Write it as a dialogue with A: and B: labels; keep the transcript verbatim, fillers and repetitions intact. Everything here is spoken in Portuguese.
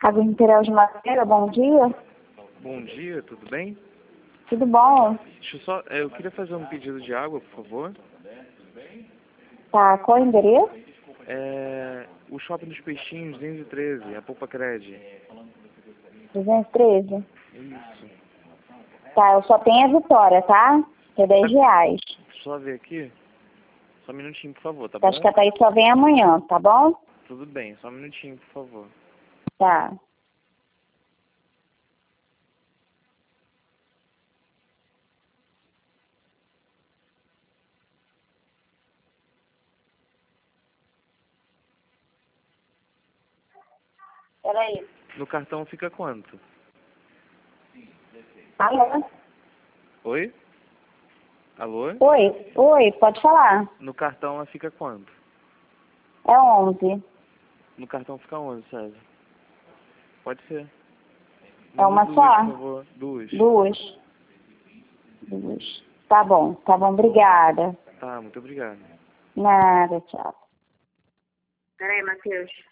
A: Água Imperial de Madeira, bom dia.
B: Bom dia, tudo bem?
A: Tudo bom?
B: Deixa eu só, é, eu queria fazer um pedido de água, por favor.
A: Tá, qual é o endereço?
B: É, o Shopping dos Peixinhos, duzentos e treze, a Polpa Cred.
A: duzentos e treze?
B: Isso.
A: Tá, eu só tenho a Vitória, tá? Que é dez reais.
B: Só ver aqui. Só um minutinho, por favor, tá
A: Acho
B: bom?
A: que a Thaís só vem amanhã, tá bom?
B: Tudo bem, só um minutinho, por favor.
A: Tá. Peraí.
B: No cartão fica quanto?
A: Alô?
B: Oi? Alô?
A: Oi, oi, pode falar.
B: No cartão fica quanto?
A: É onze.
B: No cartão fica onze, César. Pode ser.
A: É uma
B: duas,
A: só?
B: por favor. Duas.
A: Duas. Duas. Tá bom, tá bom, obrigada.
B: Tá, muito obrigado.
A: Nada, tchau. Peraí, Matheus.